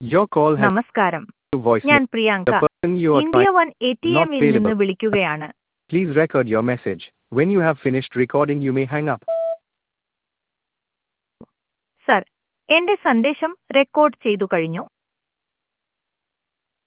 Your call has നമസ്കാരം. to voicemail. ഞാൻ Priyanka. The person you are India trying one not ATM-ൽ നിന്ന് available. വിളിക്കുകയാണ്. Please record your message. When you have finished recording, you may hang up. Sir, എന്റെ സന്ദേശം record ചെയ്തു കഴിഞ്ഞു.